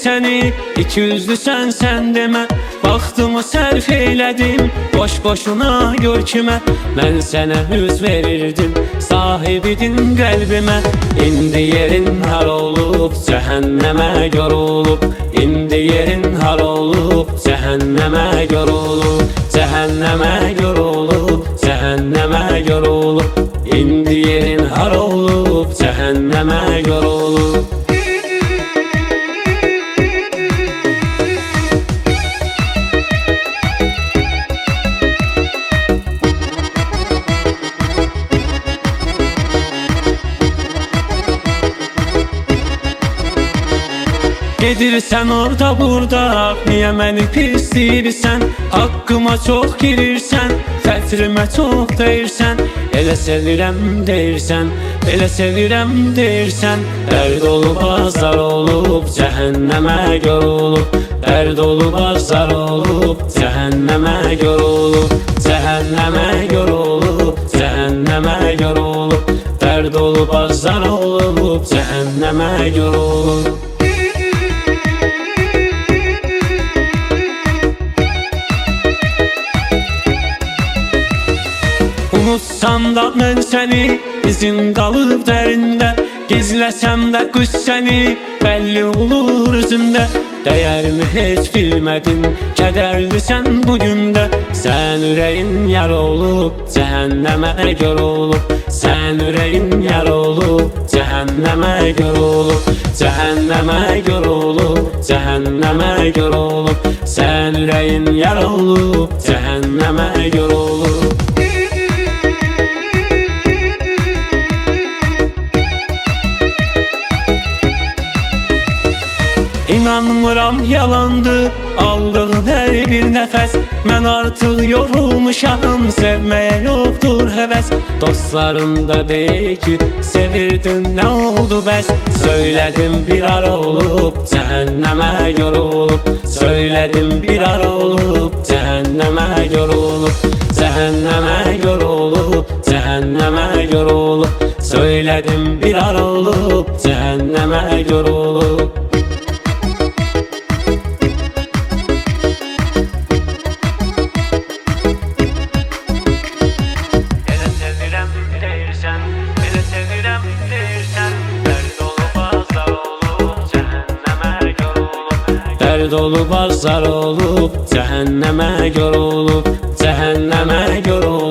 səni, ikiyüzlüsən sən demə. Vaxtımı sərf eylədim, boş-boşuna görkümə. Mən sənə üz verirdim, sahibidin qəlbimə. İndi yerin har olub, cəhənnəmə yorulub. İndi yerin har olub, cəhənnəmə yorulub. Cəhənnəmə yorulub, cəhənnəmə yorulub. İndi yerin har olub, cəhənnəmə yorulub. Gedirsən orada burada, niyə məni pis deyirsən? Haqqıma çox girirsən, xətrimə çox deyirsən. Elə sevirəm deyirsən, elə sevirəm deyirsən. Dərd olub azar olub, cəhənnəmə yorulub. Dərd olub azar olub, cəhənnəmə yorulub. Cəhənnəmə yorulub, cəhənnəmə yorulub. Dərd olub azar olub, cəhənnəmə yorulub. Unutsam da mən səni, izin qalıb dərində. Gizləsəm də qüssəni, bəlli olur üzümdə. Dəyərimi heç bilmədin, kədərlisən bugündə. Sən ürəyin yar olub, cəhənnəmə yorulub. Sən ürəyin yar olub, cəhənnəmə yorulub. Cəhənnəmə yorulub, cəhənnəmə yorulub. Sən ürəyin yar olub, cəhənnəmə yorulub. İnanmıram yalandı aldığın hər bir nəfəs. Mən artıq yorulmuşam, sevməyə yoxdur həvəs. Dostlarım da deyir ki, sevirdin, nə oldu bəs? Söylədim bir ara olub, cəhənnəmə yorulub. Söylədim bir ara olub, cəhənnəmə yorulub. Cəhənnəmə yorulub, cəhənnəmə yorulub. Söylədim bir ara olub, cəhənnəmə yorulub. Dərd olub azar olub, cəhənnəmə yorulub. Cəhənnəmə yorulub.